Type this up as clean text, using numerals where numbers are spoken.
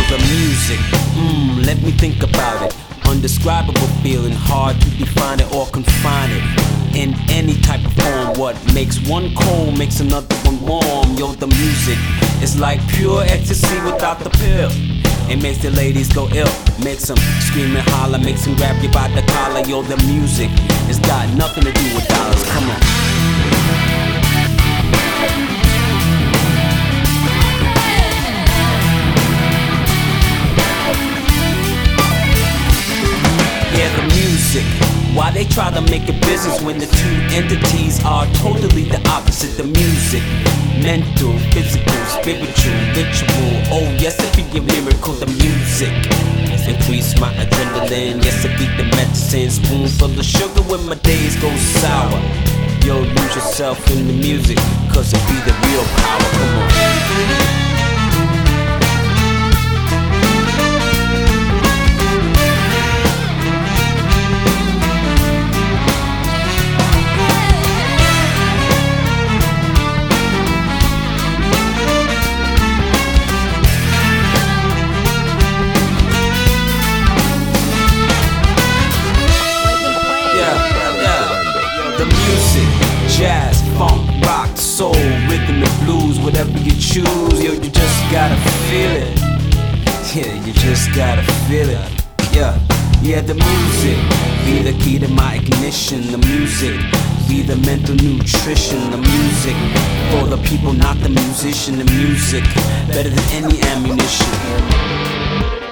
the music, let me think about it. Undescribable feeling, hard to define it or confine it. In any type of form, what makes one cold makes another one warm. Yo, the music is like pure ecstasy without the pill. It makes the ladies go ill, makes them scream and holler, makes them grab you by the collar. Yo, the music has got nothing to do with dollars. Come on. Yeah, the music. Why they try to make a business when the two entities are totally the opposite? The music, mental, physical, spiritual, ritual. Oh yes, it be a miracle. The music increase my adrenaline. Yes, it be the medicine. Spoonful of sugar when my days go sour. Yo, lose yourself in the music, cause it be the real power. Come on. The music, jazz, funk, rock, soul, rhythm and blues, whatever you choose, yo, you just gotta feel it. Yeah, you just gotta feel it. Yeah, the music be the key to my ignition. The music be the mental nutrition. The music for the people, not the musician. The music better than any ammunition.